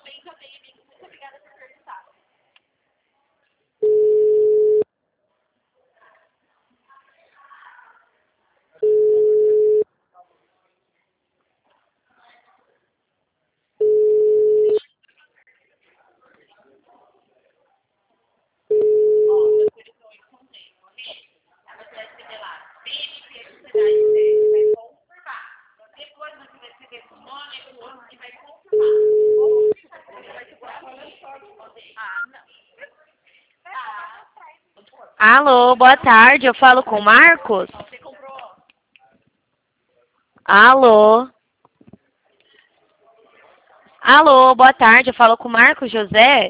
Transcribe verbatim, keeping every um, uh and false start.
Alô, boa tarde, eu falo com o Marcos? Alô? Alô, boa tarde, eu falo com o Marcos José?